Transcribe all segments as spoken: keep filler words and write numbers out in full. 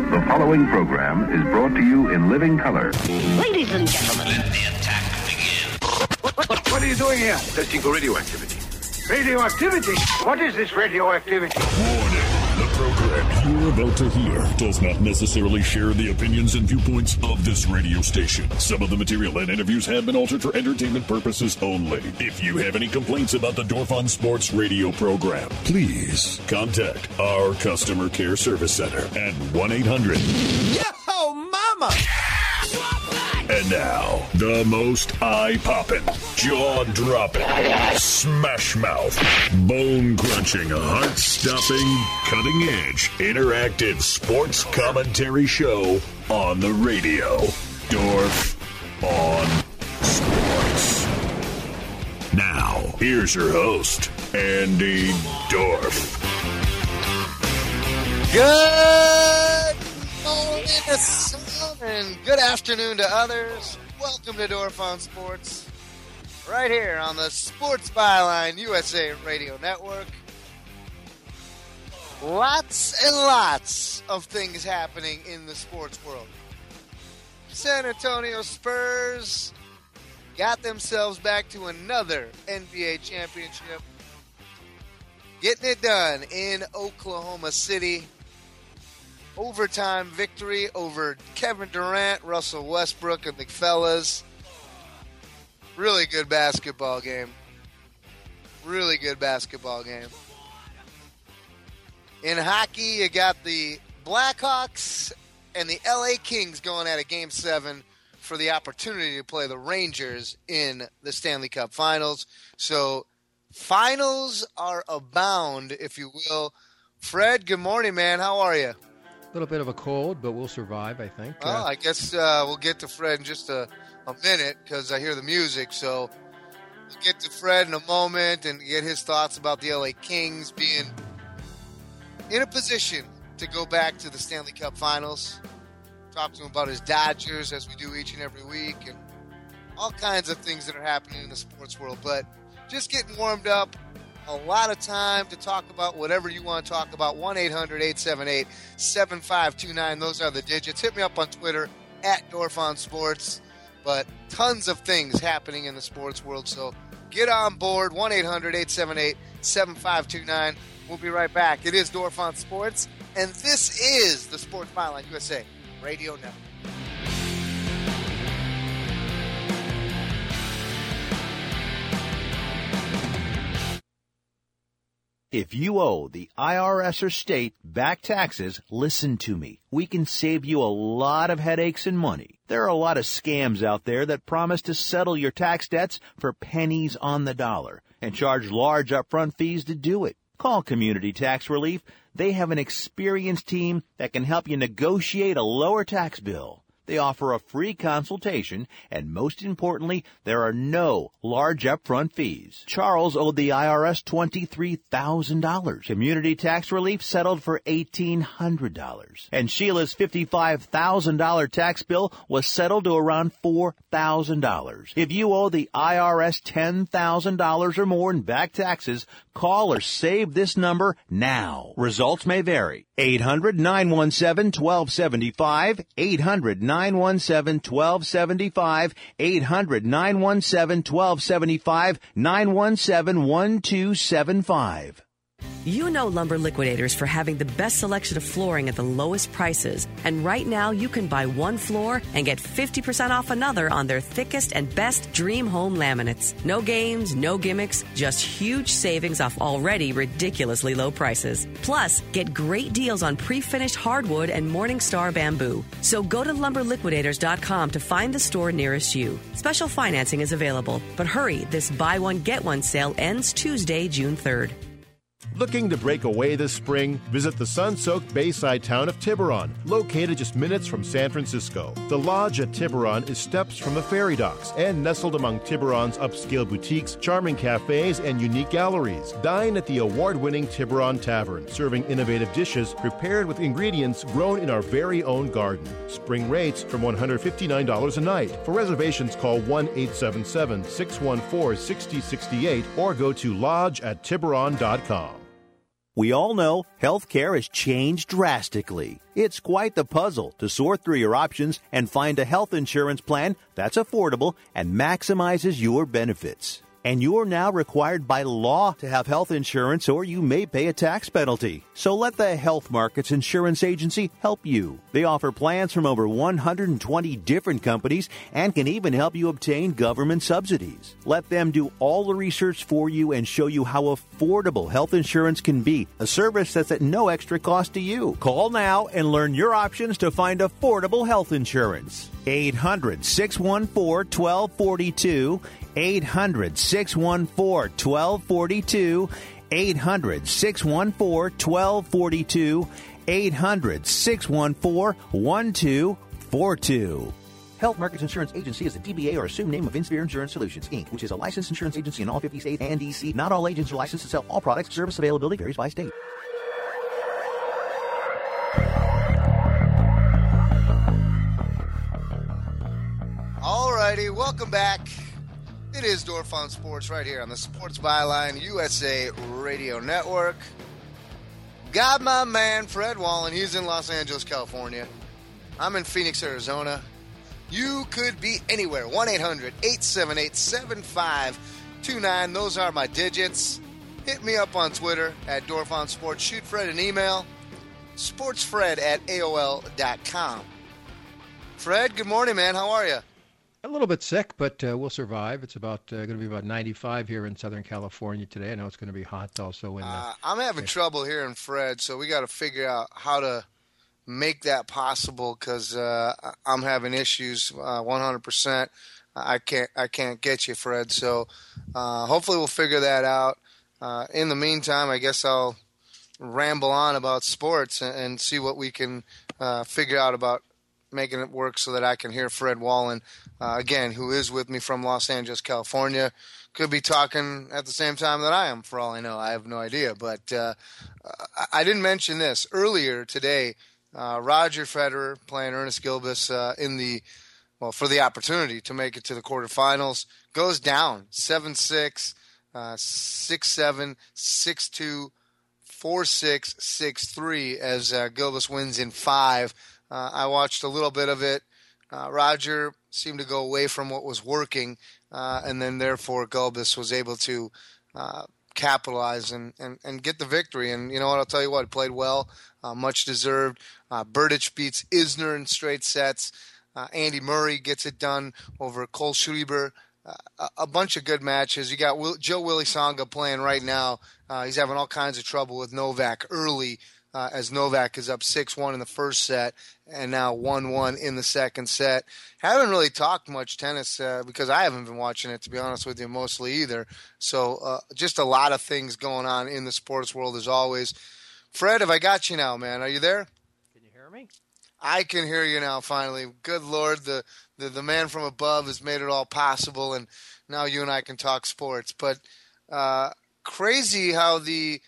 The following program is brought to you in living color. Ladies and gentlemen, let the attack begin. What, what, what are you doing here? Testing for radioactivity. Radioactivity? What is this radioactivity? Warning. The program you're about to hear does not necessarily share the opinions and viewpoints of this radio station. Some of the material and interviews have been altered for entertainment purposes only. If you have any complaints about the Dorf on Sports radio program, please contact our customer care service center at one eight hundred Yo, mama! And now, the most eye-popping, jaw-dropping, smash-mouth, bone-crunching, heart-stopping, cutting-edge, interactive sports commentary show on the radio. Dorf on Sports. Now, here's your host, Andy Dorf. Good morning to some and good afternoon to others. Welcome to Dorf on Sports, right here on the Sports Byline U S A Radio Network. Lots and lots of things happening in the sports world. San Antonio Spurs got themselves back to another N B A championship, getting it done in Oklahoma City. Overtime victory over Kevin Durant, Russell Westbrook, and the fellas. Really good basketball game. Really good basketball game. In hockey, you got the Blackhawks and the L A Kings going at a game seven for the opportunity to play the Rangers in the Stanley Cup Finals. So, finals are abound, if you will. Fred, good morning, man. How are you? A little bit of a cold, but we'll survive, I think. Well, uh, I guess uh, we'll get to Fred in just a, a minute because I hear the music. So we'll get to Fred in a moment and get his thoughts about the L A Kings being in a position to go back to the Stanley Cup Finals. Talk to him about his Dodgers, as we do each and every week, and all kinds of things that are happening in the sports world. But just getting warmed up. A lot of time to talk about whatever you want to talk about. one eight hundred eight seven eight seven five two nine. Those are the digits. Hit me up on Twitter at Dorf on Sports. But tons of things happening in the sports world. So get on board. one eight hundred eight seven eight seven five two nine. We'll be right back. It is Dorf on Sports. And this is the Sports Byline U S A Radio Network. If you owe the I R S or state back taxes, listen to me. We can save you a lot of headaches and money. There are a lot of scams out there that promise to settle your tax debts for pennies on the dollar and charge large upfront fees to do it. Call Community Tax Relief. They have an experienced team that can help you negotiate a lower tax bill. They offer a free consultation, and most importantly, there are no large upfront fees. Charles owed the I R S twenty-three thousand dollars. Community Tax Relief settled for eighteen hundred dollars. And Sheila's fifty-five thousand dollars tax bill was settled to around four thousand dollars. If you owe the I R S ten thousand dollars or more in back taxes, call or save this number now. Results may vary. eight hundred nine one seven one two seven five, eight hundred nine one seven one two seven five, eight hundred nine one seven one two seven five, nine one seven one two seven five. You know Lumber Liquidators for having the best selection of flooring at the lowest prices. And right now, you can buy one floor and get fifty percent off another on their thickest and best Dream Home laminates. No games, no gimmicks, just huge savings off already ridiculously low prices. Plus, get great deals on pre-finished hardwood and Morningstar bamboo. So go to lumber liquidators dot com to find the store nearest you. Special financing is available, but hurry, this buy one, get one sale ends Tuesday, June third. Looking to break away this spring? Visit the sun-soaked bayside town of Tiburon, located just minutes from San Francisco. The Lodge at Tiburon is steps from the ferry docks and nestled among Tiburon's upscale boutiques, charming cafes, and unique galleries. Dine at the award-winning Tiburon Tavern, serving innovative dishes prepared with ingredients grown in our very own garden. Spring rates from one hundred fifty-nine dollars a night. For reservations, call one eight seven seven, six one four, six zero six eight or go to lodge at tiburon dot com. We all know healthcare has changed drastically. It's quite the puzzle to sort through your options and find a health insurance plan that's affordable and maximizes your benefits. And you're now required by law to have health insurance, or you may pay a tax penalty. So let the Health Markets Insurance Agency help you. They offer plans from over one hundred twenty different companies and can even help you obtain government subsidies. Let them do all the research for you and show you how affordable health insurance can be, a service that's at no extra cost to you. Call now and learn your options to find affordable health insurance. eight hundred, six one four, one two four two. eight hundred, six one four, one two four two. eight hundred, six one four, one two four two. eight hundred, six one four, one two four two. Health Markets Insurance Agency is a D B A or assumed name of Insphere Insurance Solutions, Incorporated, which is a licensed insurance agency in all fifty states and D C. Not all agents are licensed to sell all products. Service availability varies by state. All righty, welcome back. It is Dorf on Sports right here on the Sports Byline U S A Radio Network. Got my man Fred Wallen. He's in Los Angeles, California. I'm in Phoenix, Arizona. You could be anywhere. one eight hundred, eight seven eight, seven five two nine. Those are my digits. Hit me up on Twitter at Dorf on Sports. Shoot Fred an email. sportsfred at A O L dot com. Fred, good morning, man. How are you? A little bit sick, but uh, we'll survive. It's about uh, going to be about ninety-five here in Southern California today. I know it's going to be hot also. In the, uh, I'm having yeah. trouble hearing Fred, so we got to figure out how to make that possible because uh, I'm having issues uh, one hundred percent. I can't I can't get you, Fred. So uh, hopefully we'll figure that out. Uh, in the meantime, I guess I'll ramble on about sports and, and see what we can uh, figure out about making it work so that I can hear Fred Wallen, uh, again, who is with me from Los Angeles, California. Could be talking at the same time that I am, for all I know. I have no idea. But uh, I didn't mention this. Earlier today, uh, Roger Federer playing Ernest Gilbis uh, in the, well, for the opportunity to make it to the quarterfinals, goes down seven six, uh, six seven, six two, four six, six three as uh, Gilbis wins in five. Uh, I watched a little bit of it. Uh, Roger seemed to go away from what was working, uh, and then therefore Gilbis was able to uh, capitalize and, and, and get the victory. And you know what? I'll tell you what, he played well, uh, much deserved. Uh, Berdych beats Isner in straight sets. Uh, Andy Murray gets it done over Cole Schreiber. Uh, a, a bunch of good matches. You got Will, Joe Willie Tsonga playing right now. Uh, he's having all kinds of trouble with Novak early. Uh, as Novak is up six one in the first set and now one one in the second set. Haven't really talked much tennis uh, because I haven't been watching it, to be honest with you, mostly either. So uh, just a lot of things going on in the sports world as always. Fred, have I got you now, man? Are you there? Can you hear me? I can hear you now, finally. Good Lord, the, the, the man from above has made it all possible, and now you and I can talk sports. But uh, crazy how the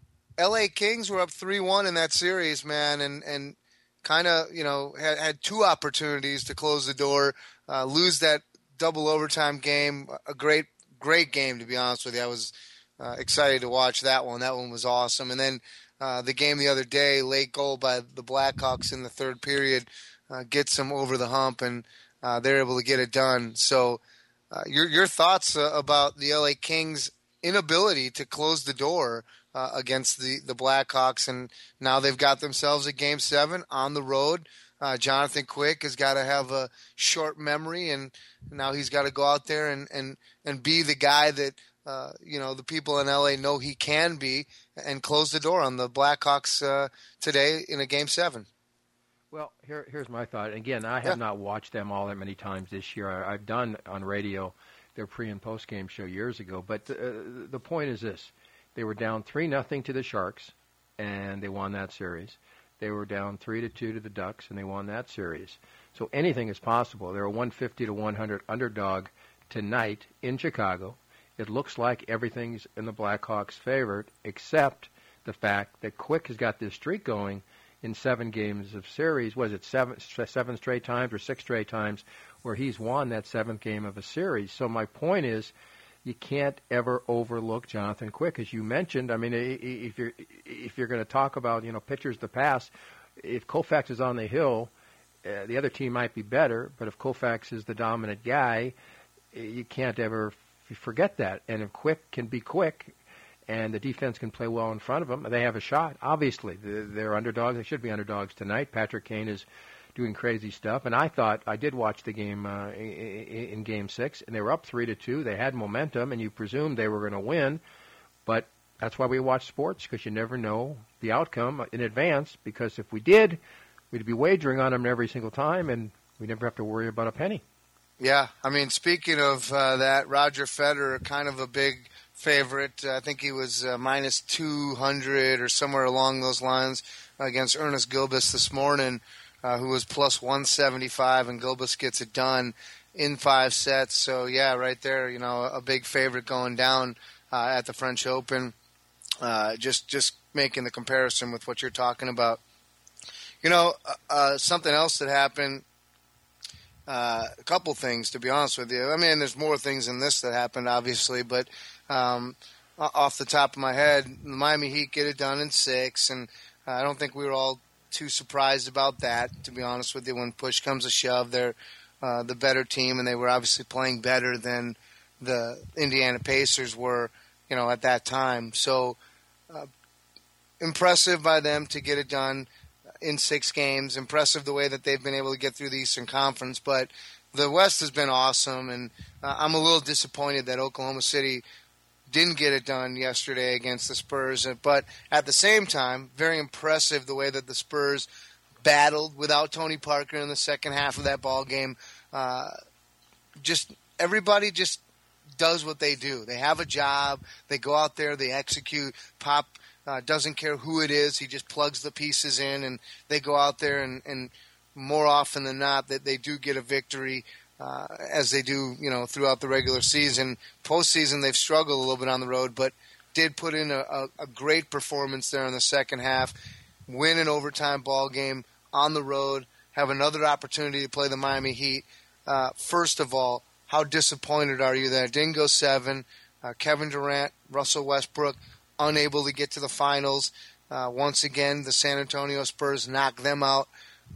L A Kings were up three one in that series, man, and, and kind of, you know, had, had two opportunities to close the door, uh, lose that double overtime game. A great, great game, to be honest with you. I was uh, excited to watch that one. That one was awesome. And then uh, the game the other day, late goal by the Blackhawks in the third period, uh, gets them over the hump, and uh, they're able to get it done. So uh, your, your thoughts uh, about the L A Kings' inability to close the door Uh, against the, the Blackhawks, and now they've got themselves a game seven on the road. Uh, Jonathan Quick has got to have a short memory, and now he's got to go out there and, and, and be the guy that uh, you know the people in L A know he can be, and close the door on the Blackhawks uh, today in a game seven. Well, here, here's my thought. Again, I have yeah. not watched them all that many times this year. I, I've done on radio their pre- and post-game show years ago, but uh, the point is this. They were down three nothing to the Sharks, and they won that series. They were down three to two to the Ducks, and they won that series. So anything is possible. They're a one fifty to one hundred underdog tonight in Chicago. It looks like everything's in the Blackhawks' favor, except the fact that Quick has got this streak going in seven games of series. Was it seven, seven straight times or six straight times where he's won that seventh game of a series? So my point is, you can't ever overlook Jonathan Quick, as you mentioned. I mean, if you're if you're going to talk about, you know, pitchers to pass, if Koufax is on the hill, uh, the other team might be better. But if Koufax is the dominant guy, you can't ever f- forget that. And if Quick can be quick, and the defense can play well in front of them, they have a shot. Obviously, they're underdogs. They should be underdogs tonight. Patrick Kane is doing crazy stuff. And I thought, I did watch the game uh, in, in Game Six, and they were up three to two. They had momentum, and you presumed they were going to win. But that's why we watch sports, because you never know the outcome in advance. Because if we did, we'd be wagering on them every single time, and we never have to worry about a penny. Yeah, I mean, speaking of uh, that, Roger Federer, kind of a big favorite. I think he was uh, minus two hundred or somewhere along those lines against Ernest Gilbis this morning, uh, who was plus one seventy-five, and Gilbis gets it done in five sets. So, yeah, right there, you know, a big favorite going down uh, at the French Open. Uh, just just making the comparison with what you're talking about. You know, uh, something else that happened, uh, a couple things, to be honest with you. I mean, there's more things than this that happened, obviously, but um, off the top of my head, the Miami Heat get it done in six, and uh, I don't think we were all too surprised about that, to be honest with you. When push comes to shove, they're uh, the better team, and they were obviously playing better than the Indiana Pacers were, you know, at that time. So uh, impressive by them to get it done in six games. Impressive the way that they've been able to get through the Eastern Conference. But the West has been awesome, and uh, I'm a little disappointed that Oklahoma City didn't get it done yesterday against the Spurs. But at the same time, very impressive the way that the Spurs battled without Tony Parker in the second half of that ball game. Uh, just everybody just does what they do. They have a job. They go out there. They execute. Pop uh, doesn't care who it is. He just plugs the pieces in, and they go out there, and, and more often than not, that they do get a victory, uh, as they do, you know, throughout the regular season. Postseason, they've struggled a little bit on the road, but did put in a, a, a great performance there in the second half, win an overtime ball game on the road, have another opportunity to play the Miami Heat. Uh, first of all, how disappointed are you that it didn't go seven? Uh, Kevin Durant, Russell Westbrook, unable to get to the finals. Uh, once again, the San Antonio Spurs knock them out.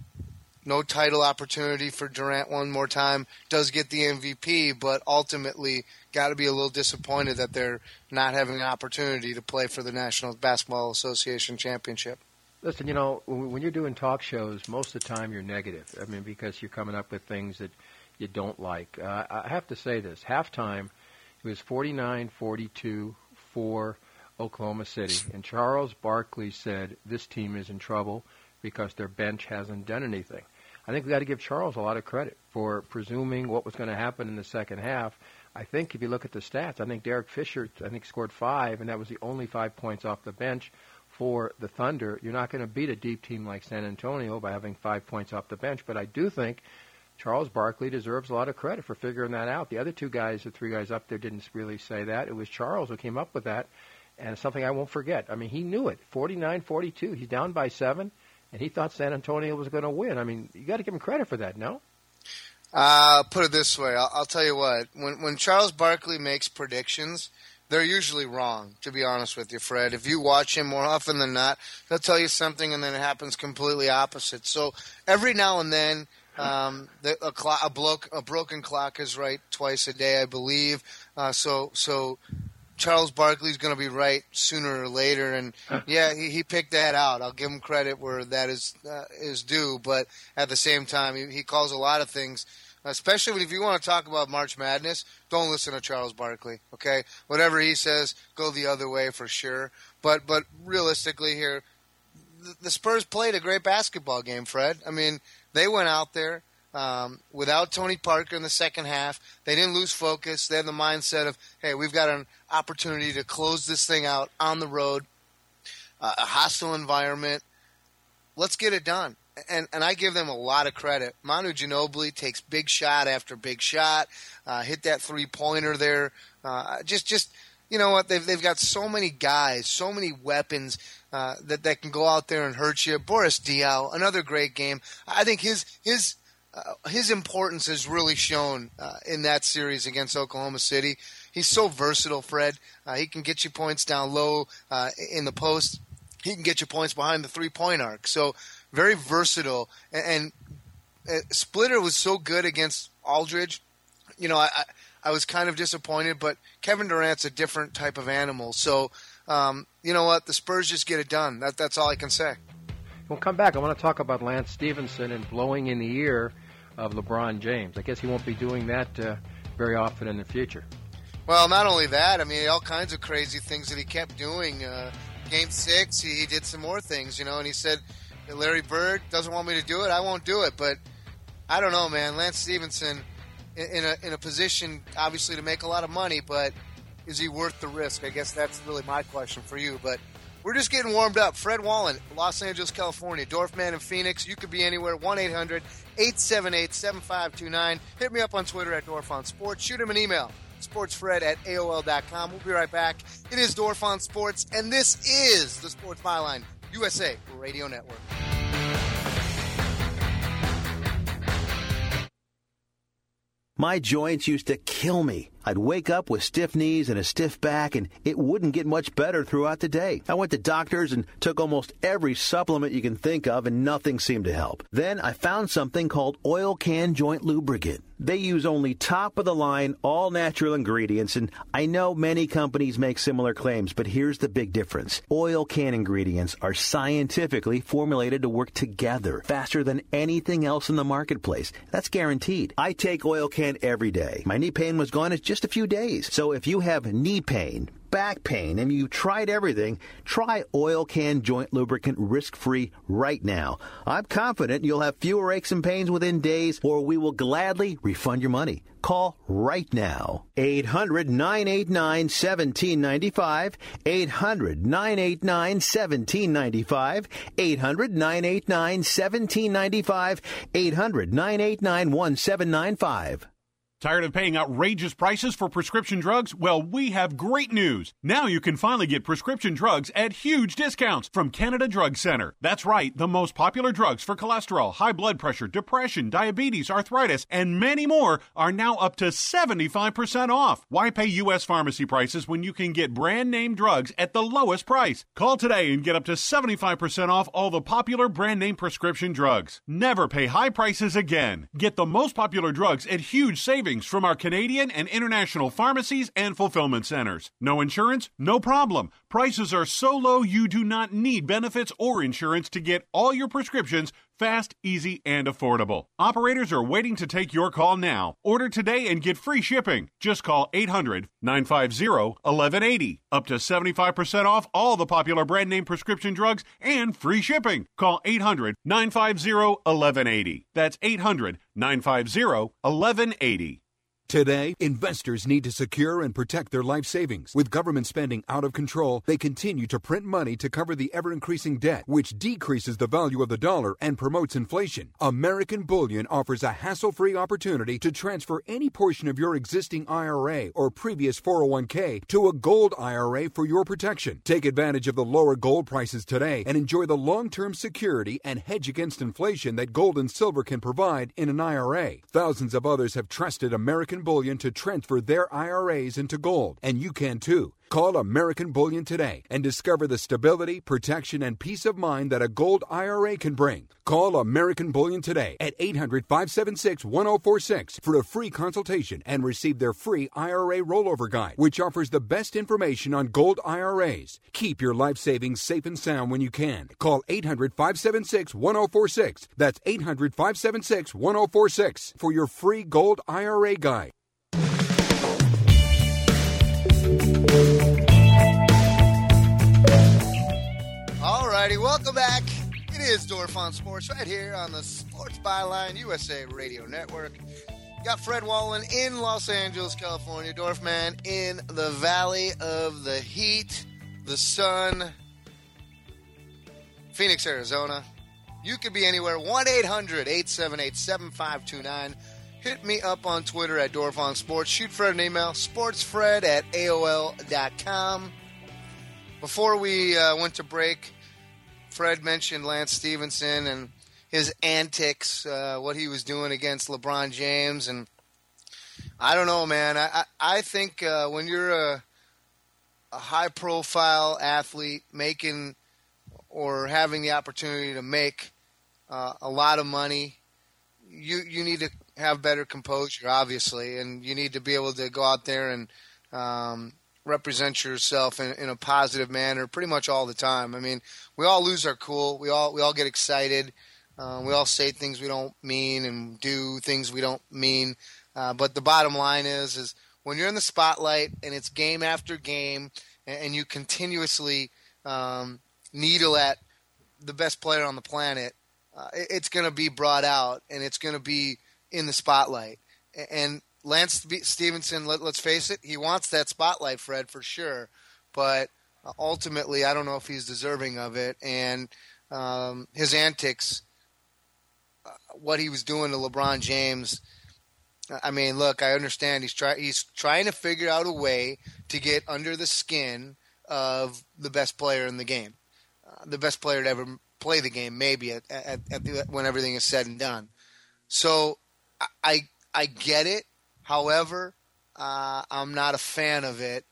No title opportunity for Durant one more time. Does get the M V P, but ultimately got to be a little disappointed that they're not having an opportunity to play for the National Basketball Association Championship. Listen, you know, when you're doing talk shows, most of the time you're negative. I mean, because you're coming up with things that you don't like. Uh, I have to say this. Halftime, it was forty-nine forty-two for Oklahoma City. And Charles Barkley said this team is in trouble because their bench hasn't done anything. I think we've got to give Charles a lot of credit for presuming what was going to happen in the second half. I think if you look at the stats, I think Derek Fisher, I think, scored five, and that was the only five points off the bench for the Thunder. You're not going to beat a deep team like San Antonio by having five points off the bench, but I do think Charles Barkley deserves a lot of credit for figuring that out. The other two guys, the three guys up there, didn't really say that. It was Charles who came up with that, and it's something I won't forget. I mean, he knew it. forty-nine forty-two. He's down by seven, and he thought San Antonio was going to win. I mean, you got to give him credit for that, no? Uh, put it this way. I'll, I'll tell you what. When when Charles Barkley makes predictions, they're usually wrong, to be honest with you, Fred. If you watch him more often than not, he'll tell you something, and then it happens completely opposite. So every now and then, um, the, a, clock, a, bloke, a broken clock is right twice a day, I believe. Uh, so so Charles Barkley's going to be right sooner or later, and yeah, he, he picked that out. I'll give him credit where that is uh, is due, but at the same time, he, he calls a lot of things. Especially if you want to talk about March Madness, don't listen to Charles Barkley, okay? Whatever he says, go the other way for sure. But but realistically here, the, the Spurs played a great basketball game, Fred. I mean, they went out there um, without Tony Parker in the second half. They didn't lose focus. They had the mindset of, hey, we've got an opportunity to close this thing out on the road, uh, a hostile environment. Let's get it done. And and I give them a lot of credit. Manu Ginobili takes big shot after big shot, uh, hit that three-pointer there. Uh, just, just you know what, they've, they've got so many guys, so many weapons uh, that, that can go out there and hurt you. Boris Diaw, another great game. I think his his uh, his importance is really shown uh, in that series against Oklahoma City. he's so versatile, Fred. Uh, he can get you points down low uh, in the post. He can get you points behind the three-point arc. So very versatile. And, and uh, Splitter was so good against Aldridge. You know, I, I, I was kind of disappointed, but Kevin Durant's a different type of animal. So, um, you know what? The Spurs just get it done. That, that's all I can say. We'll come back. I want to talk about Lance Stevenson and blowing in the ear of LeBron James. I guess he won't be doing that uh, very often in the future. Well, not only that, I mean, all kinds of crazy things that he kept doing. Uh, Game six, he, he did some more things, you know, and he said, Larry Bird doesn't want me to do it, I won't do it. But I don't know, man. Lance Stevenson in, in a in a position, obviously, to make a lot of money, but is he worth the risk? I guess that's really my question for you. But we're just getting warmed up. Fred Wallen, Los Angeles, California. Dorfman in Phoenix. You could be anywhere. one eight hundred eight seven eight seven five two nine. Hit me up on Twitter at Dorf on Sports. Shoot him an email. sportsfred at A O L dot com. We'll be right back. It is Dorf on Sports, and this is the Sports Byline U S A Radio Network. My joints used to kill me. I'd wake up with stiff knees and a stiff back, and it wouldn't get much better throughout the day. I went to doctors and took almost every supplement you can think of, and nothing seemed to help. Then I found something called Oil Can Joint Lubricant. They use only top-of-the-line, all-natural ingredients, and I know many companies make similar claims, but here's the big difference. Oil Can ingredients are scientifically formulated to work together faster than anything else in the marketplace. That's guaranteed. I take Oil Can every day. My knee pain was gone in just a few days. So if you have knee pain, back pain, and you tried everything, try Oil Can Joint Lubricant risk-free right now. I'm confident you'll have fewer aches and pains within days, or we will gladly refund your money. Call right now. eight hundred nine eight nine one seven nine five. eight hundred nine eight nine one seven nine five. eight hundred nine eight nine one seven nine five. eight hundred nine eight nine one seven nine five. Tired of paying outrageous prices for prescription drugs? Well, we have great news. Now you can finally get prescription drugs at huge discounts from Canada Drug Center. That's right, the most popular drugs for cholesterol, high blood pressure, depression, diabetes, arthritis, and many more are now up to seventy-five percent off. Why pay U S pharmacy prices when you can get brand name drugs at the lowest price? Call today and get up to seventy-five percent off all the popular brand name prescription drugs. Never pay high prices again. Get the most popular drugs at huge savings from our Canadian and international pharmacies and fulfillment centers. No insurance? No problem. Prices are so low you do not need benefits or insurance to get all your prescriptions fast, easy, and affordable. Operators are waiting to take your call now. Order today and get free shipping. Just call eight hundred nine five zero one one eight zero. Up to seventy-five percent off all the popular brand name prescription drugs and free shipping. Call eight hundred nine five zero one one eight zero. That's eight hundred nine five zero one one eight zero. Today, investors need to secure and protect their life savings. With government spending out of control, they continue to print money to cover the ever-increasing debt, which decreases the value of the dollar and promotes inflation. American Bullion offers a hassle-free opportunity to transfer any portion of your existing I R A or previous four oh one k to a gold I R A for your protection. Take advantage of the lower gold prices today and enjoy the long-term security and hedge against inflation that gold and silver can provide in an I R A. Thousands of others have trusted American Bullion to transfer their I R As into gold, and you can too. Call American Bullion today and discover the stability, protection, and peace of mind that a gold I R A can bring. Call American Bullion today at eight hundred five seven six one oh four six for a free consultation and receive their free I R A rollover guide, which offers the best information on gold I R As. Keep your life savings safe and sound when you can. Call eight hundred five seven six one oh four six. That's eight hundred five seven six one oh four six for your free gold I R A guide. Alrighty, welcome back. It is Dorf on Sports right here on the Sports Byline U S A Radio Network. Got Fred Wallen in Los Angeles, California. Dorfman in the Valley of the Heat, the Sun, Phoenix, Arizona. You could be anywhere. one eight hundred eight seven eight seven five two nine. Hit me up on Twitter at Dorf on Sports. Shoot Fred an email, sportsfred at A O L dot com. Before we uh, went to break, Fred mentioned Lance Stevenson and his antics, uh, what he was doing against LeBron James. And I don't know, man. I I, I think uh, when you're a a high-profile athlete making or having the opportunity to make uh, a lot of money, you you need to have better composure, obviously, and you need to be able to go out there and um, represent yourself in, in a positive manner pretty much all the time. I mean, we all lose our cool. We all we all get excited. Uh, we all say things we don't mean and do things we don't mean. Uh, but the bottom line is, is when you're in the spotlight and it's game after game and, and you continuously um, needle at the best player on the planet, uh, it, it's going to be brought out and it's going to be in the spotlight. And Lance Stephenson, let, let's face it, he wants that spotlight, Fred, for sure. But ultimately, I don't know if he's deserving of it. And um, his antics, uh, what he was doing to LeBron James, I mean, look, I understand he's, try, he's trying to figure out a way to get under the skin of the best player in the game, uh, the best player to ever play the game, maybe at, at, at the, when everything is said and done. So I I get it. However, uh, I'm not a fan of it.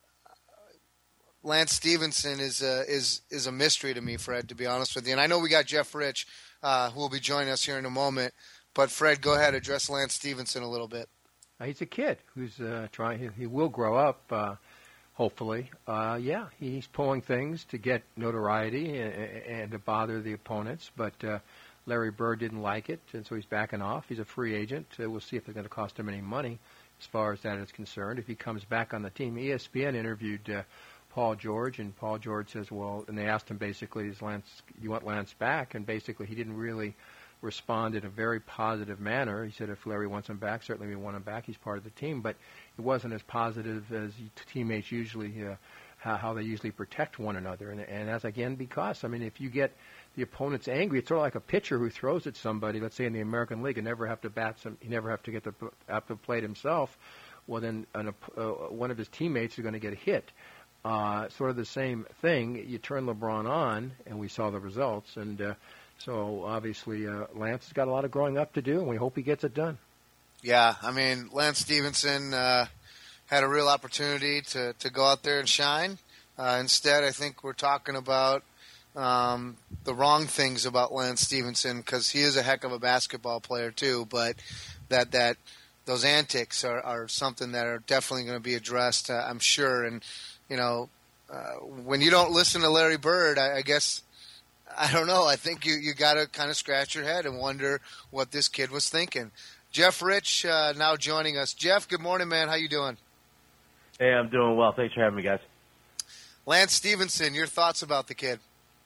Lance Stephenson is a, is is a mystery to me, Fred, to be honest with you. And I know we got Jeff Rich, uh, who will be joining us here in a moment. But, Fred, go ahead, address Lance Stephenson a little bit. Uh, he's a kid who's uh, trying. He, he will grow up, uh, hopefully. Uh, yeah, he's pulling things to get notoriety and, and to bother the opponents. But uh, Larry Bird didn't like it, and so he's backing off. He's a free agent. Uh, we'll see if they're going to cost him any money as far as that is concerned. If he comes back on the team, E S P N interviewed uh, Paul George, and Paul George says, well, and they asked him basically, is Lance, you want Lance back? And basically he didn't really respond in a very positive manner. He said if Larry wants him back, certainly we want him back. He's part of the team. But it wasn't as positive as teammates usually, uh, how, how they usually protect one another. And, and that's, again, because, I mean, if you get the opponents angry, it's sort of like a pitcher who throws at somebody, let's say in the American League, and never have to bat some, he never have to get the, up the plate himself. Well, then an, uh, one of his teammates is going to get hit. Uh, sort of the same thing. You turn LeBron on, and we saw the results. And uh, so, obviously, uh, Lance has got a lot of growing up to do, and we hope he gets it done. Yeah, I mean, Lance Stephenson uh, had a real opportunity to, to go out there and shine. Uh, instead, I think we're talking about um, the wrong things about Lance Stephenson, because he is a heck of a basketball player, too, but that that those antics are, are something that are definitely going to be addressed, uh, I'm sure. And you know, uh, when you don't listen to Larry Bird, I, I guess, I don't know, I think you, you got to kind of scratch your head and wonder what this kid was thinking. Jeff Rich uh, now joining us. Jeff, good morning, man. How you doing? Hey, I'm doing well. Thanks for having me, guys. Lance Stephenson, your thoughts about the kid?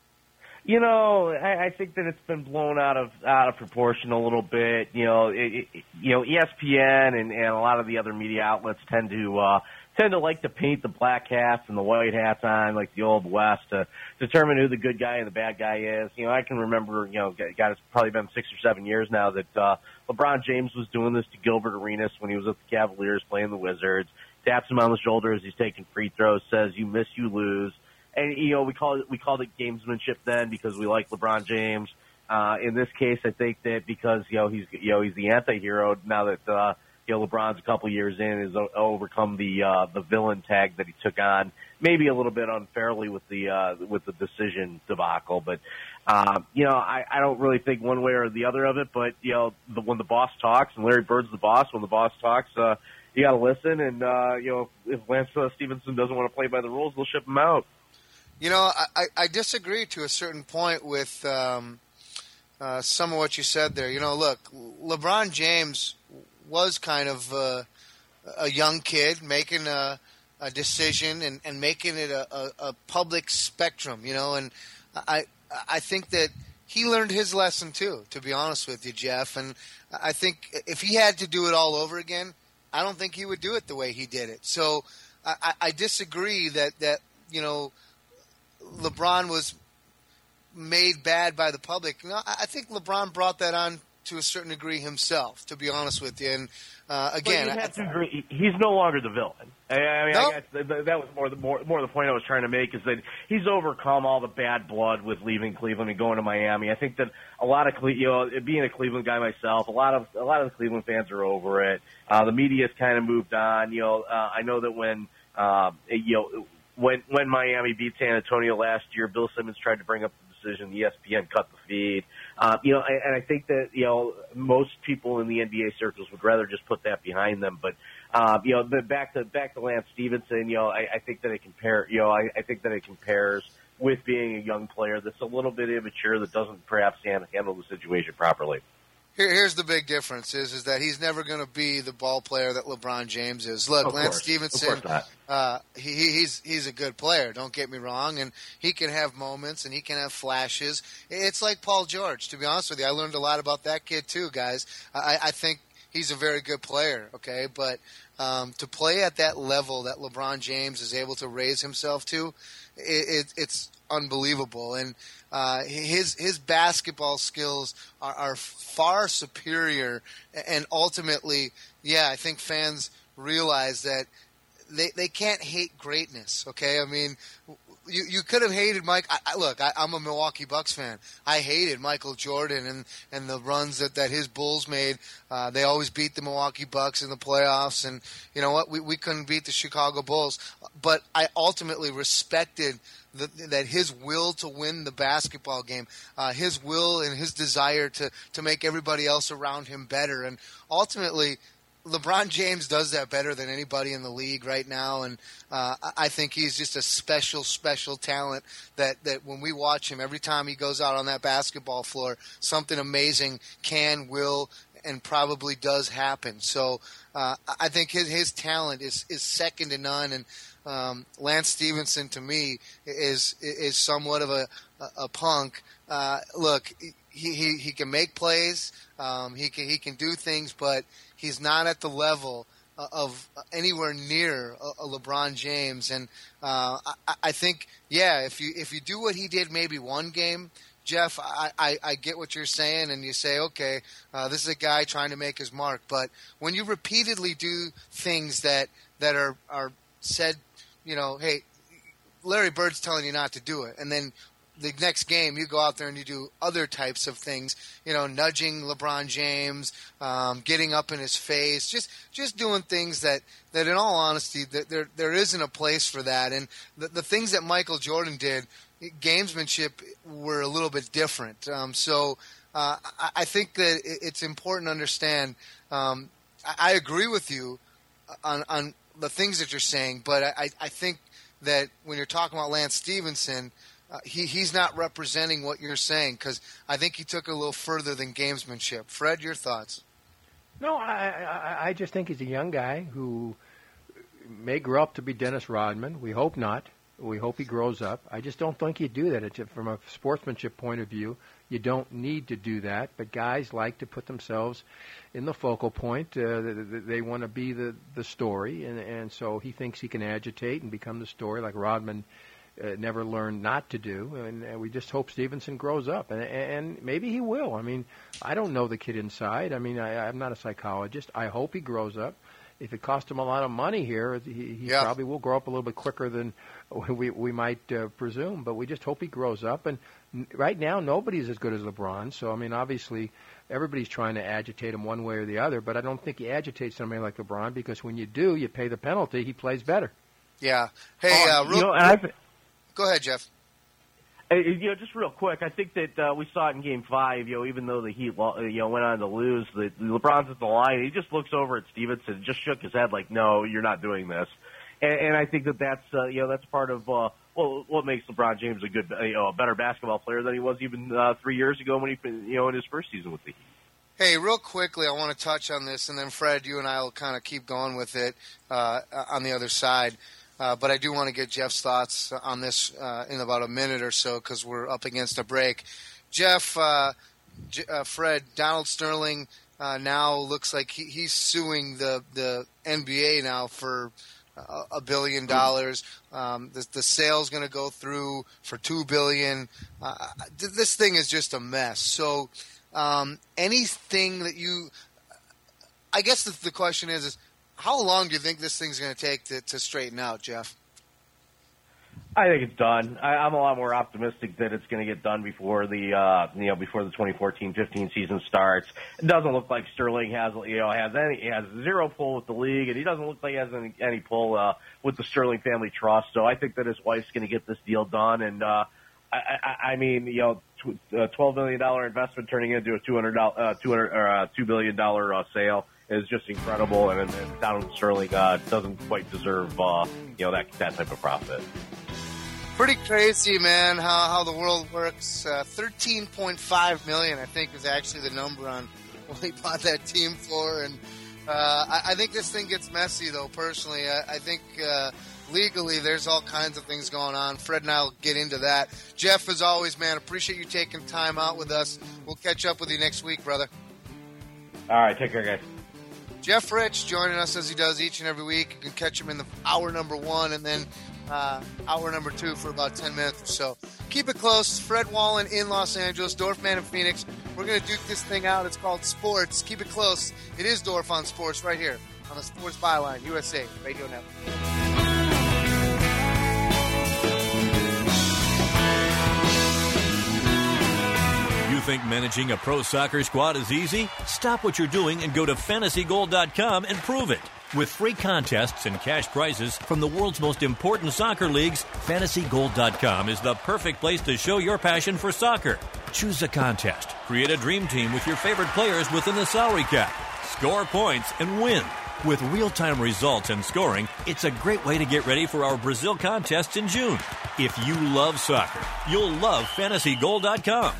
You know, I, I think that it's been blown out of out of proportion a little bit. You know, it, it, you know, E S P N and, and a lot of the other media outlets tend to uh, tend to like to paint the black hats and the white hats on, like the Old West, to determine who the good guy and the bad guy is. You know, I can remember, you know, God, it's probably been six or seven years now that uh, LeBron James was doing this to Gilbert Arenas when he was with the Cavaliers playing the Wizards. Taps him on the shoulder as he's taking free throws, says, "You miss, you lose." And, you know, we called it, we called it gamesmanship then because we like LeBron James. Uh, in this case, I think that because, you know, he's, you know, he's the anti-hero now that, uh, you know, LeBron's a couple years in, has overcome the, uh, the villain tag that he took on, maybe a little bit unfairly with the, uh, with the decision debacle. But, um, you know, I, I don't really think one way or the other of it, but, you know, the, when the boss talks, and Larry Bird's the boss, when the boss talks, uh, you got to listen. And, uh, you know, if Lance uh, Stephenson doesn't want to play by the rules, they'll ship him out. You know, I, I disagree to a certain point with um, uh, some of what you said there. You know, look, LeBron James was kind of uh, a young kid making a, a decision and, and making it a, a, a public spectrum, you know, and I I think that he learned his lesson too, to be honest with you, Jeff. And I think if he had to do it all over again, I don't think he would do it the way he did it. So I, I disagree that, that, you know, LeBron was made bad by the public. No, I think LeBron brought that on to a certain degree himself, to be honest with you. And uh, again, But you have to agree, he's no longer the villain. I, I mean, No? I guess that, that was more the more, more the point I was trying to make is that he's overcome all the bad blood with leaving Cleveland and going to Miami. I think that a lot of Cle- you know, being a Cleveland guy myself, a lot of a lot of the Cleveland fans are over it. Uh, the media's kind of moved on. You know, uh, I know that when uh, you know when when Miami beat San Antonio last year, Bill Simmons tried to bring up the decision. E S P N cut the feed. Uh, you know, and, and I think that you know most people in the N B A circles would rather just put that behind them, but. Uh, you know, but back to back to Lance Stevenson. You know, I, I think that it compare. You know, I, I think that it compares with being a young player that's a little bit immature, that doesn't perhaps handle the situation properly. Here, here's the big difference: is is that he's never going to be the ball player that LeBron James is. Look, Of Lance course. Stevenson, Of course not. uh, he, he's he's a good player. Don't get me wrong, and he can have moments and he can have flashes. It's like Paul George. To be honest with you, I learned a lot about that kid too, guys. I, I think he's a very good player. Okay, but um, to play at that level that LeBron James is able to raise himself to, it, it, it's unbelievable. And uh, his his basketball skills are, are far superior. And ultimately, yeah, I think fans realize that they they can't hate greatness. Okay, I mean. You you could have hated Mike. I, I, look, I, I'm a Milwaukee Bucks fan. I hated Michael Jordan and, and the runs that, that his Bulls made. Uh, they always beat the Milwaukee Bucks in the playoffs, and you know what? We we couldn't beat the Chicago Bulls. But I ultimately respected the, that his will to win the basketball game, uh, his will and his desire to to make everybody else around him better, and ultimately. LeBron James does that better than anybody in the league right now, and uh, I think he's just a special, special talent that, that when we watch him, every time he goes out on that basketball floor, something amazing can, will, and probably does happen. So uh, I think his, his talent is, is second to none, and um, Lance Stevenson, to me, is is somewhat of a, a, a punk. Uh, look, he, he, he can make plays, um, he can he can do things, but he's not at the level of anywhere near a LeBron James, and uh, I, I think, yeah, if you if you do what he did, maybe one game, Jeff, I, I, I get what you're saying, and you say, okay, uh, this is a guy trying to make his mark. But when you repeatedly do things that that are are said, you know, hey, Larry Bird's telling you not to do it, and then the next game you go out there and you do other types of things, you know, nudging LeBron James, um, getting up in his face, just just doing things that, that in all honesty, that there there isn't a place for that. And the, the things that Michael Jordan did, gamesmanship, were a little bit different. Um, so uh, I, I think that it's important to understand. Um, I, I agree with you on, on the things that you're saying, but I, I think that when you're talking about Lance Stevenson, Uh, he he's not representing what you're saying, because I think he took it a little further than gamesmanship. Fred, your thoughts? No, I, I I just think he's a young guy who may grow up to be Dennis Rodman. We hope not. We hope he grows up. I just don't think you do that. It's, from a sportsmanship point of view, you don't need to do that. But guys like to put themselves in the focal point. Uh, they they want to be the, the story, and, and so he thinks he can agitate and become the story like Rodman Uh, never learned not to do, and, and we just hope Stevenson grows up, and, and maybe he will. I mean, I don't know the kid inside. I mean, I, I'm not a psychologist. I hope he grows up. If it cost him a lot of money here, he, he yeah. probably will grow up a little bit quicker than we we might uh, presume. But we just hope he grows up. And n- right now, nobody's as good as LeBron. So I mean, obviously, everybody's trying to agitate him one way or the other. But I don't think you agitate somebody like LeBron, because when you do, you pay the penalty. He plays better. Yeah. Hey, Oh, uh, real, you know, and I've, go ahead, Jeff. Hey, you know, just real quick, I think that uh, we saw it in Game Five. You know, even though the Heat, you know, went on to lose, the LeBron's at the line. He just looks over at Stevenson and just shook his head like, "No, you're not doing this." And, and I think that that's uh, you know that's part of uh, well, what makes LeBron James a good, you know, a better basketball player than he was even uh, three years ago when he, you know, in his first season with the Heat. Hey, real quickly, I want to touch on this, and then Fred, you and I will kind of keep going with it uh, on the other side. Uh, but I do want to get Jeff's thoughts on this uh, in about a minute or so, because we're up against a break. Jeff, uh, J- uh, Fred, Donald Sterling uh, now looks like he, he's suing the, the N B A now for uh, a billion dollars. Um, the, the sale's going to go through for two billion. Uh, this thing is just a mess. So Um, anything that you, I guess the, the question is, is how long do you think this thing's going to take to, to straighten out, Jeff? I think it's done. I, I'm a lot more optimistic that it's going to get done before the uh, you know before the twenty fourteen fifteen season starts. It doesn't look like Sterling has you know has any has zero pull with the league, and he doesn't look like he has any, any pull uh, with the Sterling Family Trust. So I think that his wife's going to get this deal done. And uh, I, I, I mean, you know, tw- uh, twelve million dollar investment turning into a two hundred uh, two hundred or uh, two billion dollar uh, sale is just incredible. And, and Donald Sterling uh, doesn't quite deserve uh, you know that that type of profit. Pretty crazy, man, how, how the world works. Uh, thirteen point five million dollars, I think, is actually the number on what he bought that team for. And uh, I, I think this thing gets messy, though, personally. I, I think uh, legally there's all kinds of things going on. Fred and I will get into that. Jeff, as always, man, appreciate you taking time out with us. We'll catch up with you next week, brother. All right, take care, guys. Jeff Rich joining us as he does each and every week. You can catch him in the hour number one and then uh, hour number two for about ten minutes or so. Keep it close. Fred Wallen in Los Angeles, Dorfman in Phoenix. We're going to duke this thing out. It's called Sports. Keep it close. It is Dorf on Sports right here on the Sports Byline, U S A Radio Network. Think managing a pro soccer squad is easy? Stop what you're doing and go to fantasy gold dot com and prove it. With free contests and cash prizes from the world's most important soccer leagues, fantasy gold dot com is the perfect place to show your passion for soccer. Choose a contest, create a dream team with your favorite players within the salary cap, score points, and win. With real-time results and scoring, it's a great way to get ready for our Brazil contests in June. If you love soccer, you'll love fantasy gold dot com.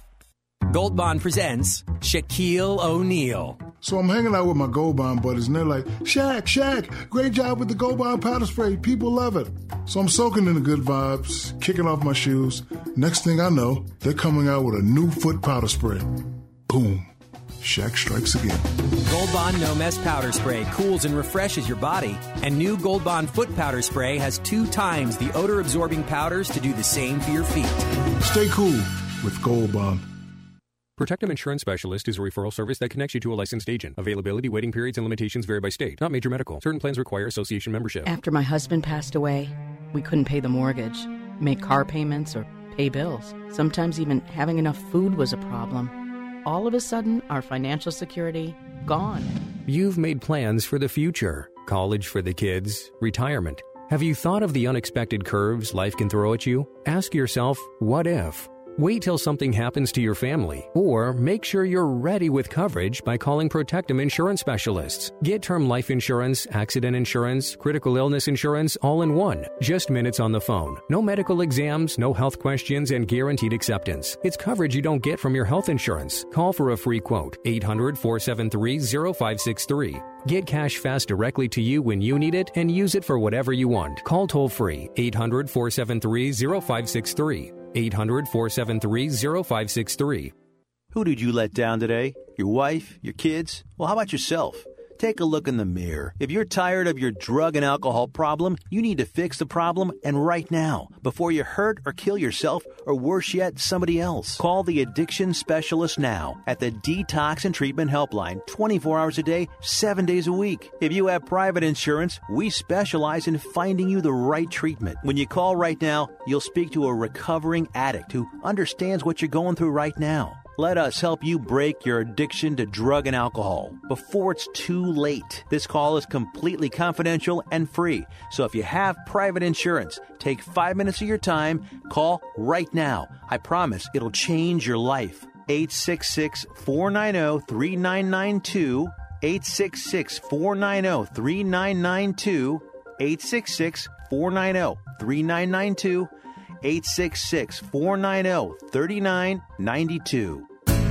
Gold Bond presents Shaquille O'Neal. So I'm hanging out with my Gold Bond buddies, and they're like, Shaq, Shaq, great job with the Gold Bond powder spray. People love it. So I'm soaking in the good vibes, kicking off my shoes. Next thing I know, they're coming out with a new foot powder spray. Boom. Shaq strikes again. Gold Bond No Mess Powder Spray cools and refreshes your body. And new Gold Bond Foot Powder Spray has two times the odor-absorbing powders to do the same for your feet. Stay cool with Gold Bond. Protectum Insurance Specialist is a referral service that connects you to a licensed agent. Availability, waiting periods, and limitations vary by state. Not major medical. Certain plans require association membership. After my husband passed away, we couldn't pay the mortgage, make car payments, or pay bills. Sometimes even having enough food was a problem. All of a sudden, our financial security, gone. You've made plans for the future. College for the kids, retirement. Have you thought of the unexpected curves life can throw at you? Ask yourself, what if? Wait till something happens to your family, or make sure you're ready with coverage by calling Protectum Insurance Specialists. Get term life insurance, accident insurance, critical illness insurance all in one. Just minutes on the phone. No medical exams, no health questions, and guaranteed acceptance. It's coverage you don't get from your health insurance. Call for a free quote. eight hundred, four seven three, zero five six three. Get cash fast directly to you when you need it and use it for whatever you want. Call toll free. eight hundred, four seven three, zero five six three. eight hundred, four seven three, zero five six three. Who did you let down today? Your wife? Your kids? Well, how about yourself? Take a look in the mirror. If you're tired of your drug and alcohol problem, you need to fix the problem, and right now, before you hurt or kill yourself, or worse yet, somebody else. Call the addiction specialist now at the Detox and Treatment Helpline, twenty-four hours a day, seven days a week. If you have private insurance, we specialize in finding you the right treatment. When you call right now, you'll speak to a recovering addict who understands what you're going through right now. Let us help you break your addiction to drug and alcohol before it's too late. This call is completely confidential and free. So if you have private insurance, take five minutes of your time. Call right now. I promise it'll change your life. eight six six, four nine zero, three nine nine two. eight six six, four nine zero, three nine nine two. eight six six, four nine zero, three nine nine two. eight six six, four nine zero, three nine nine two.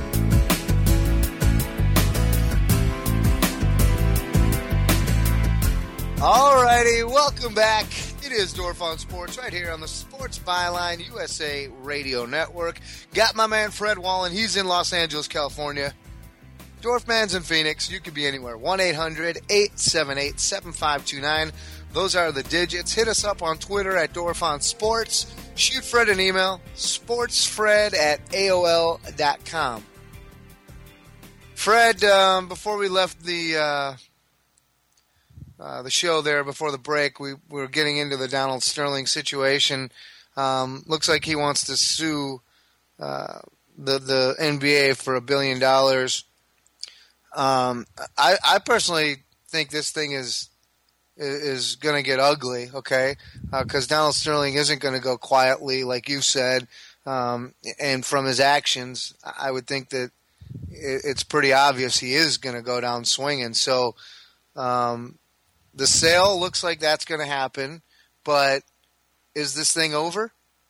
All righty, welcome back. It is Dorf on Sports right here on the Sports Byline U S A Radio Network. Got my man Fred Wallen. He's in Los Angeles, California. Dorfman's in Phoenix. You could be anywhere. one eight hundred, eight seven eight, seven five two nine. Those are the digits. Hit us up on Twitter at Dorf on Sports. Shoot Fred an email, sportsfred at A O L dot com. Fred, um, before we left the uh, uh, the show there, before the break, we, we were getting into the Donald Sterling situation. Um, looks like he wants to sue uh, the the N B A for a billion dollars. Um, I, I personally think this thing is is going to get ugly, okay? Because uh, Donald Sterling isn't going to go quietly, like you said. Um, and from his actions, I would think that it's pretty obvious he is going to go down swinging. So um, the sale looks like that's going to happen, but is this thing over?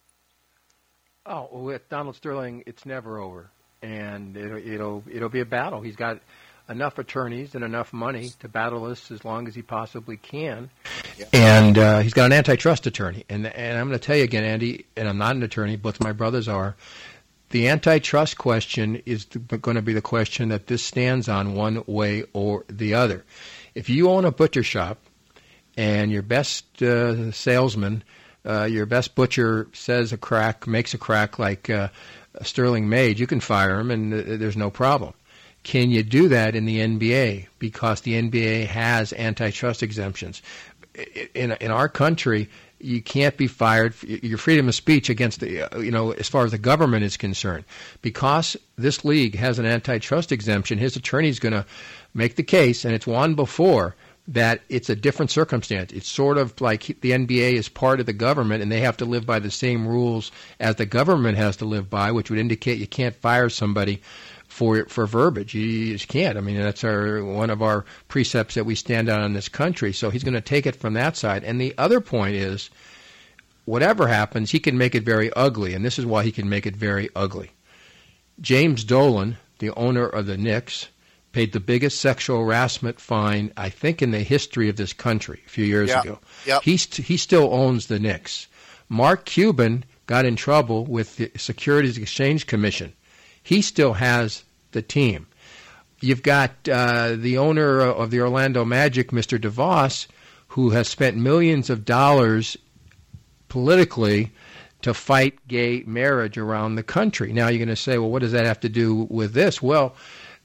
Oh, with Donald Sterling, it's never over, and it'll it'll it'll be a battle. He's got enough attorneys and enough money to battle this as long as he possibly can. Yeah. And uh, he's got an antitrust attorney. And and I'm going to tell you again, Andy, and I'm not an attorney, both my brothers are, the antitrust question is going to be the question that this stands on one way or the other. If you own a butcher shop and your best uh, salesman, uh, your best butcher says a crack, makes a crack like uh, Sterling made, you can fire him and uh, there's no problem. Can you do that in the N B A? Because the N B A has antitrust exemptions. In in our country, you can't be fired. Your freedom of speech against the, you know, as far as the government is concerned. Because this league has an antitrust exemption, his attorney is going to make the case, and it's won before, that it's a different circumstance. It's sort of like the N B A is part of the government, and they have to live by the same rules as the government has to live by, which would indicate you can't fire somebody for for verbiage. You just can't. I mean, that's our one of our precepts that we stand on in this country. So he's going to take it from that side. And the other point is, whatever happens, he can make it very ugly, and this is why he can make it very ugly. James Dolan, the owner of the Knicks, paid the biggest sexual harassment fine, I think, in the history of this country a few years yep. ago. Yep. He, st- he still owns the Knicks. Mark Cuban got in trouble with the Securities Exchange Commission. He still has the team. You've got uh, the owner of the Orlando Magic, Mister DeVos, who has spent millions of dollars politically to fight gay marriage around the country. Now you're going to say, well, what does that have to do with this? Well,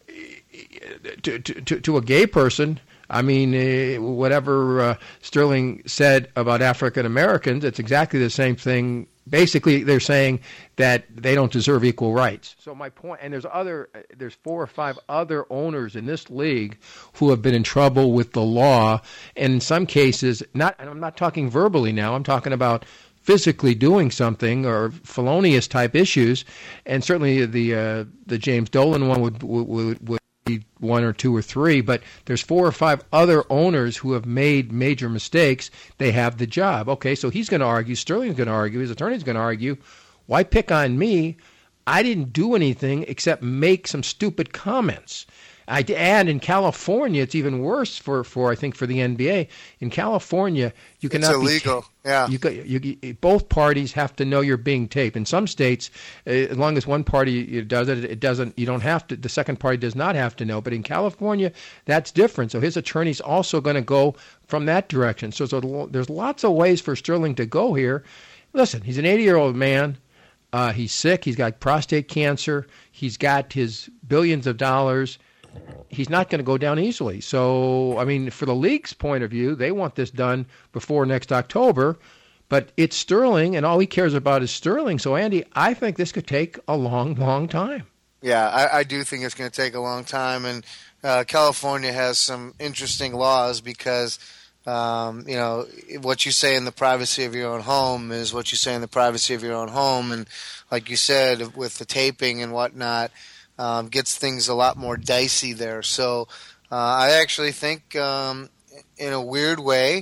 to, to, to a gay person, I mean, uh, whatever uh, Sterling said about African Americans, it's exactly the same thing. Basically, they're saying that they don't deserve equal rights. So my point, and there's other, there's four or five other owners in this league who have been in trouble with the law, and in some cases, not. And I'm not talking verbally now. I'm talking about physically doing something or felonious type issues, and certainly the uh, the James Dolan one would would would. one or two or three, but there's four or five other owners who have made major mistakes. They have the job. Okay, so he's going to argue, Sterling's going to argue, his attorney's going to argue, why pick on me? I didn't do anything except make some stupid comments. I, and in California, it's even worse for, for I think, for the N B A. In California, you cannot it's illegal. Be, yeah. You, you, you, both parties have to know you're being taped. In some states, uh, as long as one party does it, it doesn't. You don't have to. The second party does not have to know. But in California, that's different. So his attorney's also going to go from that direction. So, so there's lots of ways for Sterling to go here. Listen, he's an eighty-year-old man. Uh, he's sick. He's got prostate cancer. He's got his billions of dollars. He's not going to go down easily. So, I mean, for the league's point of view, they want this done before next October. But it's Sterling, and all he cares about is Sterling. So, Andy, I think this could take a long, long time. Yeah, I, I do think it's going to take a long time. And uh, California has some interesting laws because, um, you know, what you say in the privacy of your own home is what you say in the privacy of your own home. And like you said, with the taping and whatnot, Um, gets things a lot more dicey there. So uh, I actually think, um, in a weird way,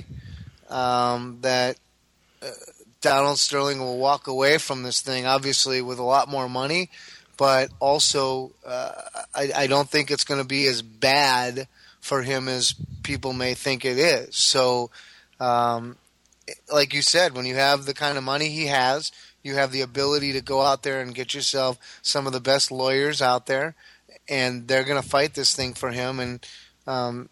um, that uh, Donald Sterling will walk away from this thing, obviously with a lot more money, but also uh, I, I don't think it's going to be as bad for him as people may think it is. So, um, like you said, when you have the kind of money he has, you have the ability to go out there and get yourself some of the best lawyers out there, and they're going to fight this thing for him. And um,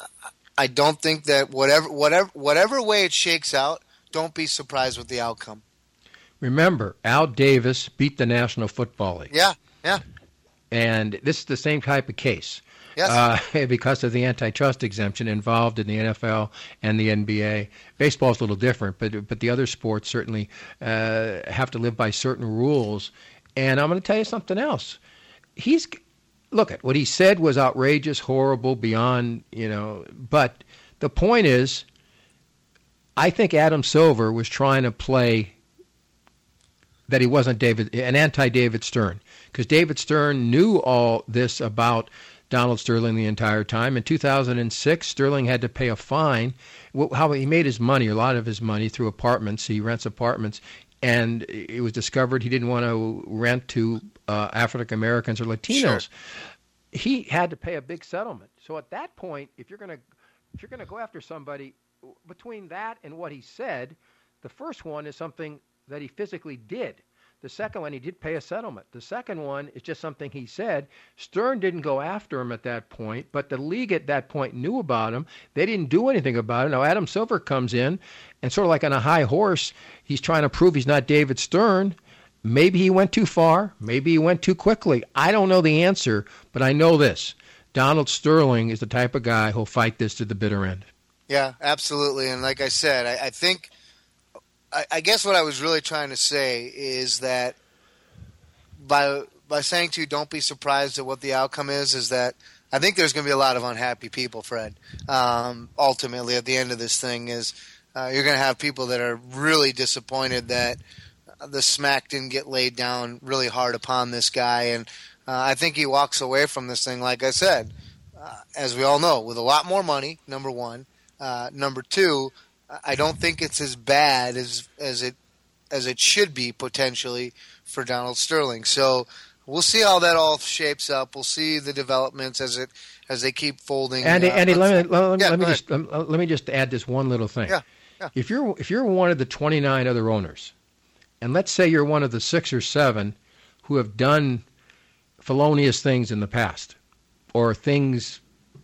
I don't think that whatever whatever whatever way it shakes out, don't be surprised with the outcome. Remember, Al Davis beat the National Football League. Yeah, yeah. And this is the same type of case. Yes. Uh, because of the antitrust exemption involved in the N F L and the N B A. Baseball's a little different, but but the other sports certainly uh, have to live by certain rules. And I'm going to tell you something else. He's look at what he said was outrageous, horrible, beyond, you know. But the point is, I think Adam Silver was trying to play that he wasn't David, an anti-David Stern, because David Stern knew all this about Donald Sterling the entire time. In two thousand six, Sterling had to pay a fine. How he made his money, a lot of his money, through apartments. He rents apartments. And it was discovered he didn't want to rent to uh, African Americans or Latinos. Sure. He had to pay a big settlement. So at that point, if you're going to if you're going to go after somebody, between that and what he said, the first one is something that he physically did. The second one, he did pay a settlement. The second one is just something he said. Stern didn't go after him at that point, but the league at that point knew about him. They didn't do anything about it. Now Adam Silver comes in, and sort of like on a high horse, he's trying to prove he's not David Stern. Maybe he went too far. Maybe he went too quickly. I don't know the answer, but I know this. Donald Sterling is the type of guy who'll fight this to the bitter end. Yeah, absolutely. And like I said, I, I think – I guess what I was really trying to say is that by by saying to you, don't be surprised at what the outcome is, is that I think there's going to be a lot of unhappy people, Fred. Um, ultimately, at the end of this thing, is uh, you're going to have people that are really disappointed that the smack didn't get laid down really hard upon this guy. And uh, I think he walks away from this thing, like I said, uh, as we all know, with a lot more money, number one. Uh, number two, I don't think it's as bad as as it as it should be potentially for Donald Sterling. So we'll see how that all shapes up. We'll see the developments as it as they keep folding. Andy, uh, Andy, let me let, yeah, let me just let, let me just add this one little thing. Yeah, yeah. If you're if you're one of the twenty-nine other owners, and let's say you're one of the six or seven who have done felonious things in the past, or things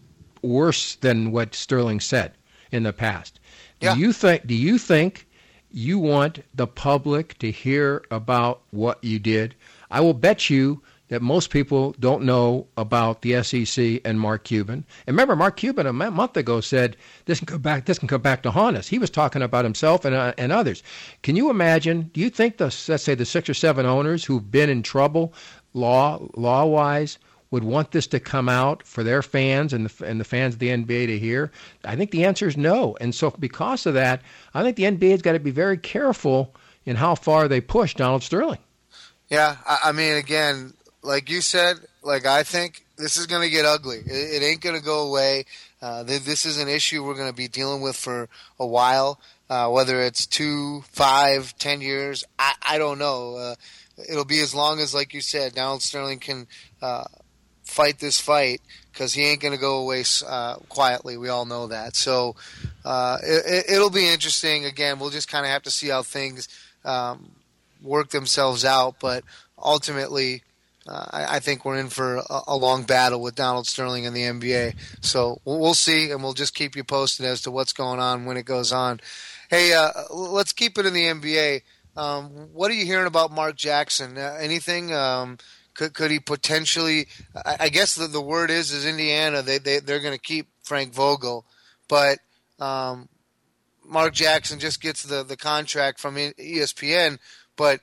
worse than what Sterling said in the past. Do Yeah. you think? Do you think you want the public to hear about what you did? I will bet you that most people don't know about the S E C and Mark Cuban. And remember, Mark Cuban a month ago said this can come back. This can come back to haunt us. He was talking about himself and uh, and others. Can you imagine? Do you think the let's say the six or seven owners who've been in trouble, law law wise, would want this to come out for their fans and the, and the fans of the N B A to hear? I think the answer is no. And so because of that, I think the N B A's got to be very careful in how far they push Donald Sterling. Yeah, I, I mean, again, like you said, like I think this is going to get ugly. It, it ain't going to go away. Uh, th- this is an issue we're going to be dealing with for a while, uh, whether it's two, five, ten years. I, I don't know. Uh, it'll be as long as, like you said, Donald Sterling can uh, – fight this fight, because he ain't going to go away uh, quietly. We all know that. So uh, it, it'll be interesting. Again, we'll just kind of have to see how things um, work themselves out. But ultimately, uh, I, I think we're in for a, a long battle with Donald Sterling and the N B A. So we'll, we'll see, and we'll just keep you posted as to what's going on when it goes on. Hey, uh, let's keep it in the N B A. Um, what are you hearing about Mark Jackson? Uh, anything? Um, Could, could he potentially – I guess the, the word is is Indiana, they, they, they're going to keep Frank Vogel. But um, Mark Jackson just gets the, the contract from E S P N. But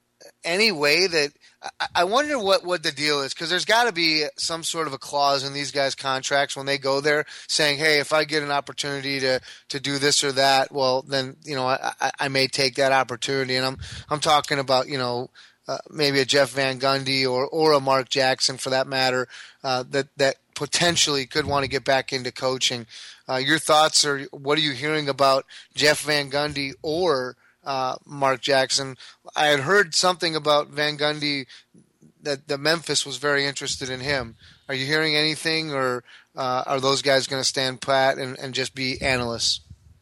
any way that – I wonder what, what the deal is, because there's got to be some sort of a clause in these guys' contracts when they go there saying, hey, if I get an opportunity to, to do this or that, well, then, you know, I, I, I may take that opportunity. And I'm I'm talking about, you know – Uh, maybe a Jeff Van Gundy or, or a Mark Jackson, for that matter, uh, that that potentially could want to get back into coaching. Uh, your thoughts, or what are you hearing about Jeff Van Gundy or uh, Mark Jackson? I had heard something about Van Gundy that, that Memphis was very interested in him. Are you hearing anything, or uh, are those guys going to stand pat and, and just be analysts?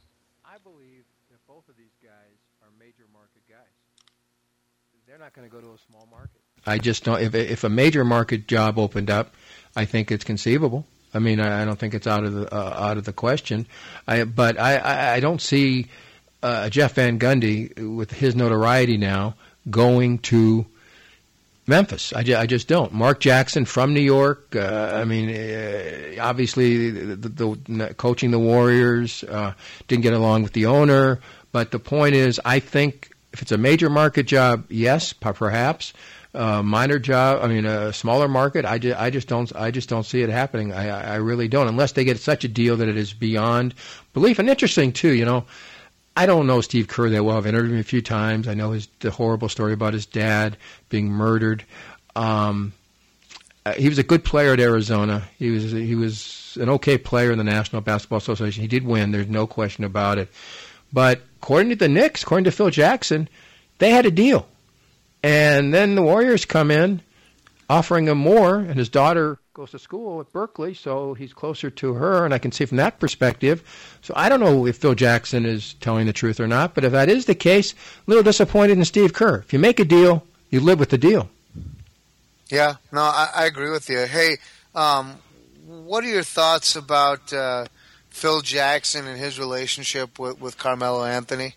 I believe that both of these guys are major market guys. They're not going to go to a small market. I just don't. If if a major market job opened up, I think it's conceivable. I mean, I, I don't think it's out of the uh, out of the question. I, but I, I, I don't see uh, Jeff Van Gundy with his notoriety now going to Memphis. I, ju- I just don't. Mark Jackson from New York. Uh, I mean, uh, obviously, the, the, the coaching the Warriors uh, didn't get along with the owner. But the point is, I think if it's a major market job, yes, p- perhaps. Uh, minor job, I mean, a smaller market. I, ju- I just don't. I just don't see it happening. I, I really don't, unless they get such a deal that it is beyond belief. And interesting too, you know. I don't know Steve Kerr that well. I've interviewed him a few times. I know his the horrible story about his dad being murdered. Um, uh, he was a good player at Arizona. He was he was an okay player in the National Basketball Association. He did win. There's no question about it. But according to the Knicks, according to Phil Jackson, they had a deal. And then the Warriors come in offering him more, and his daughter goes to school at Berkeley, so he's closer to her, and I can see from that perspective. So I don't know if Phil Jackson is telling the truth or not, but if that is the case, a little disappointed in Steve Kerr. If you make a deal, you live with the deal. Yeah, no, I, I agree with you. Hey, um, what are your thoughts about uh, Phil Jackson and his relationship with, with Carmelo Anthony?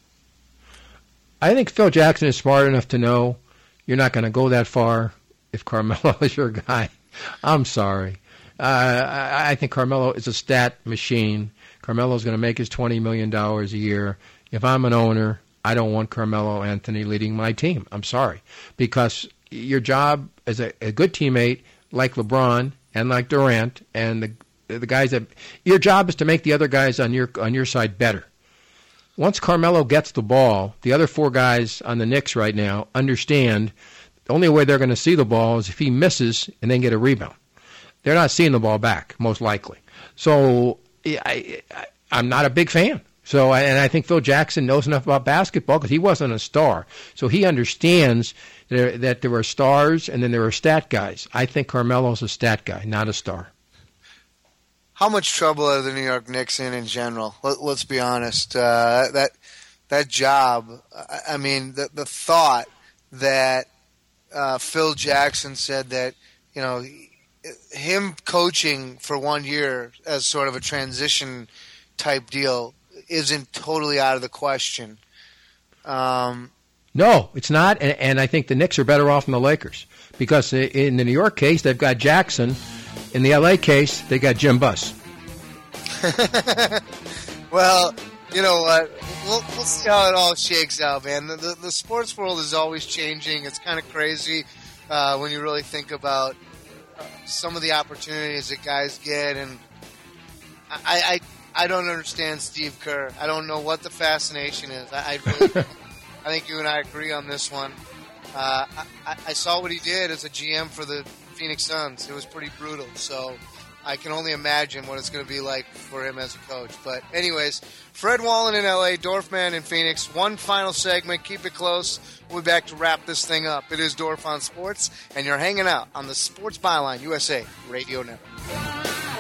I think Phil Jackson is smart enough to know you're not going to go that far if Carmelo is your guy. I'm sorry. Uh, I, I think Carmelo is a stat machine. Carmelo's going to make his twenty million dollars a year. If I'm an owner, I don't want Carmelo Anthony leading my team. I'm sorry. Because your job as a, a good teammate like LeBron and like Durant and the the guys that your job is to make the other guys on your on your side better. Once Carmelo gets the ball, the other four guys on the Knicks right now understand the only way they're going to see the ball is if he misses and then get a rebound. They're not seeing the ball back, most likely. So I, I, I'm not a big fan. So, and I think Phil Jackson knows enough about basketball because he wasn't a star. So he understands that, that there are stars and then there are stat guys. I think Carmelo's a stat guy, not a star. How much trouble are the New York Knicks in in general? Let, let's be honest. Uh, that that job, I, I mean, the, the thought that Uh, Phil Jackson said that, you know, him coaching for one year as sort of a transition type deal isn't totally out of the question. Um, no, it's not, and, and I think the Knicks are better off than the Lakers because in the New York case, they've got Jackson. In the L A case, they got Jim Buss. Well, you know what? We'll, we'll see how it all shakes out, man. The, the, the sports world is always changing. It's kind of crazy uh, when you really think about uh, some of the opportunities that guys get. And I, I, I don't understand Steve Kerr. I don't know what the fascination is. I, I really don't. I think you and I agree on this one. Uh, I, I saw what he did as a G M for the Phoenix Suns. It was pretty brutal. So I can only imagine what it's going to be like for him as a coach. But anyways, Fred Wallen in L A, Dorfman in Phoenix. One final segment. Keep it close. We'll be back to wrap this thing up. It is Dorf on Sports, and you're hanging out on the Sports Byline U S A Radio Network.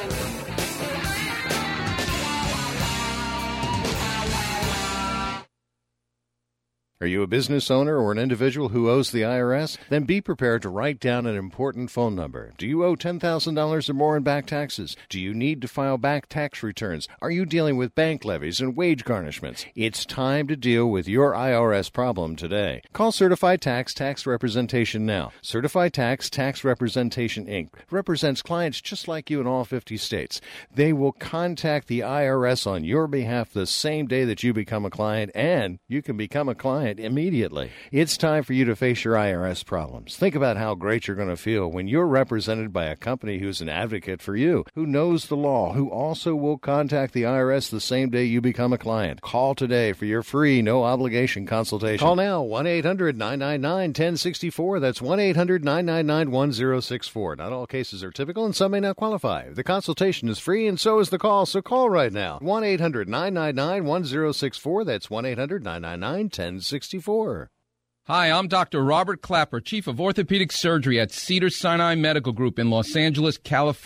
Are you a business owner or an individual who owes the I R S? Then be prepared to write down an important phone number. Do you owe ten thousand dollars or more in back taxes? Do you need to file back tax returns? Are you dealing with bank levies and wage garnishments? It's time to deal with your I R S problem today. Call Certified Tax Tax Representation now. Certified Tax Tax Representation, Incorporated represents clients just like you in all fifty states. They will contact the I R S on your behalf the same day that you become a client, and you can become a client immediately. It's time for you to face your I R S problems. Think about how great you're going to feel when you're represented by a company who's an advocate for you, who knows the law, who also will contact the I R S the same day you become a client. Call today for your free, no-obligation consultation. Call now, one eight hundred nine nine nine one zero six four. That's one eight hundred nine nine nine one zero six four. Not all cases are typical, and some may not qualify. The consultation is free, and so is the call, so call right now. one eight hundred nine nine nine one zero six four. That's one eight hundred nine nine nine one zero six four. Hi, I'm Doctor Robert Clapper, Chief of Orthopedic Surgery at Cedars-Sinai Medical Group in Los Angeles, California.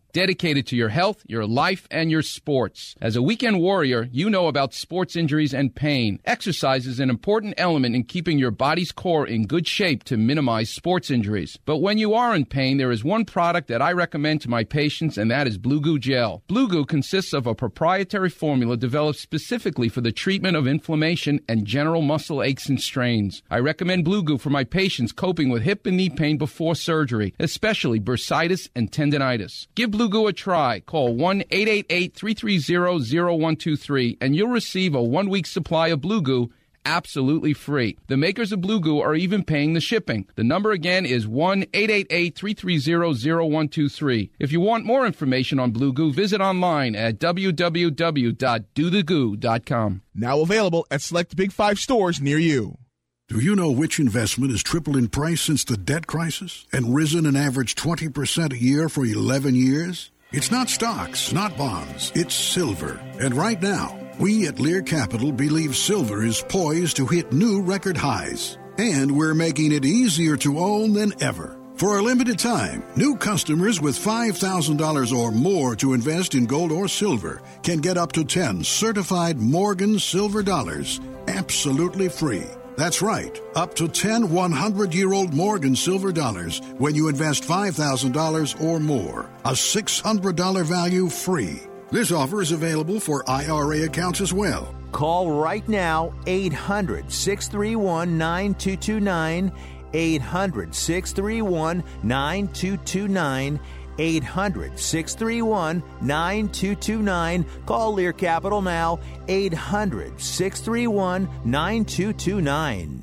dedicated to your health, your life, and your sports. As a weekend warrior, you know about sports injuries and pain. Exercise is an important element in keeping your body's core in good shape to minimize sports injuries. But when you are in pain, there is one product that I recommend to my patients, and that is Blue Goo Gel. Blue Goo consists of a proprietary formula developed specifically for the treatment of inflammation and general muscle aches and strains. I recommend Blue Goo for my patients coping with hip and knee pain before surgery, especially bursitis and tendinitis. Give Blue Goo a try. Call one eight eight eight, three three zero, zero one two three and you'll receive a one-week supply of Blue Goo absolutely free. The makers of Blue Goo are even paying the shipping. The number again is one eight eight eight, three three zero, zero one two three. If you want more information on Blue Goo, visit online at w w w dot do the goo dot com. Now available at select Big Five stores near you. Do you know which investment has tripled in price since the debt crisis and risen an average twenty percent a year for eleven years? It's not stocks, not bonds. It's silver. And right now, we at Lear Capital believe silver is poised to hit new record highs. And we're making it easier to own than ever. For a limited time, new customers with five thousand dollars or more to invest in gold or silver can get up to ten certified Morgan silver dollars absolutely free. That's right, up to ten hundred-year-old Morgan silver dollars when you invest five thousand dollars or more. A six hundred dollars value free. This offer is available for I R A accounts as well. Call right now, eight hundred, six three one, nine two two nine, eight hundred, six three one, nine two two nine, eight hundred, six three one, nine two two nine. Call Lear Capital now, eight hundred, six three one, nine two two nine.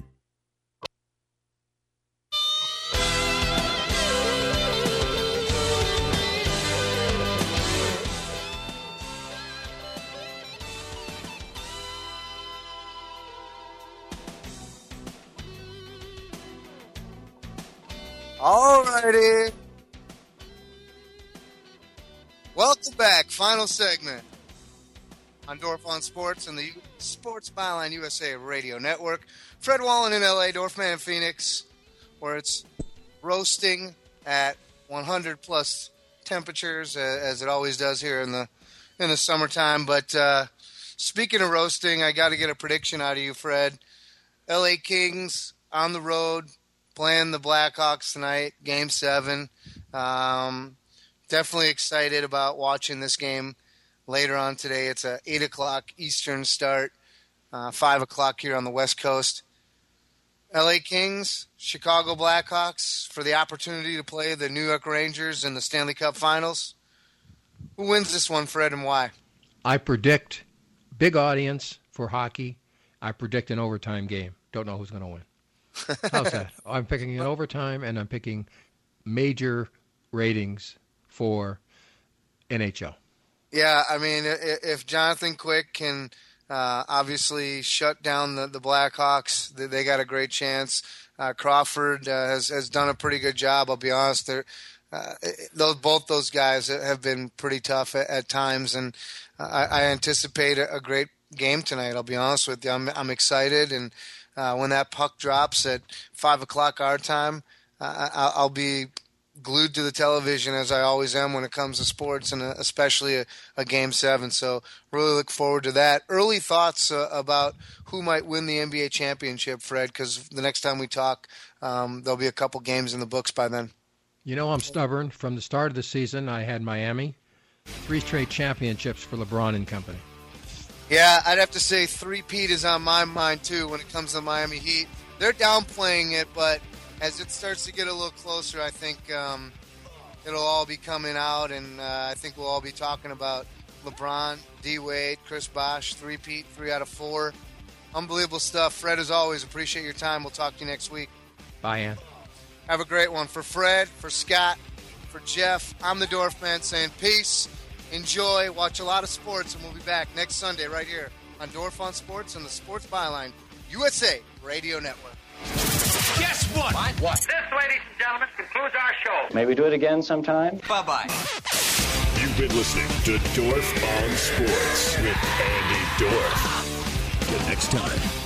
All righty. Welcome back. Final segment on Dorf on Sports and the Sports Byline U S A Radio Network. Fred Wallen in L A, Dorfman in Phoenix, where it's roasting at one hundred plus temperatures, uh, as it always does here in the in the summertime. But uh, speaking of roasting, I got to get a prediction out of you, Fred. L A Kings on the road, playing the Blackhawks tonight, Game seven. Um, definitely excited about watching this game later on today. It's a eight o'clock Eastern start, uh, five o'clock here on the West Coast. L A Kings, Chicago Blackhawks for the opportunity to play the New York Rangers in the Stanley Cup Finals. Who wins this one, Fred, and why? I predict big audience for hockey. I predict an overtime game. Don't know who's going to win. How's that? I'm picking an overtime, and I'm picking major ratings for N H L. Yeah, I mean, if Jonathan Quick can uh, obviously shut down the, the Blackhawks, they got a great chance. Uh, Crawford uh, has has done a pretty good job. I'll be honest. They're, uh, those both those guys have been pretty tough at, at times, and I, I anticipate a, a great game tonight. I'll be honest with you. I'm I'm excited, and Uh, when that puck drops at five o'clock our time, uh, I'll be glued to the television, as I always am when it comes to sports, and especially a, a Game seven. So really look forward to that. Early thoughts uh, about who might win the N B A championship, Fred, because the next time we talk, um, there'll be a couple games in the books by then. You know, I'm stubborn. From the start of the season, I had Miami. Three straight championships for LeBron and company. Yeah, I'd have to say three-peat is on my mind, too, when it comes to the Miami Heat. They're downplaying it, but as it starts to get a little closer, I think um, it'll all be coming out, and uh, I think we'll all be talking about LeBron, D-Wade, Chris Bosh, three-peat, three out of four. Unbelievable stuff. Fred, as always, appreciate your time. We'll talk to you next week. Bye, Ann. Have a great one. For Fred, for Scott, for Jeff, I'm the Dorfman saying peace. Enjoy, watch a lot of sports, and we'll be back next Sunday right here on Dorf on Sports and the Sports Byline U S A Radio Network. Guess what? What? What? This, ladies and gentlemen, concludes our show. Maybe do it again sometime. Bye-bye. You've been listening to Dorf on Sports with Andy Dorf. Till next time.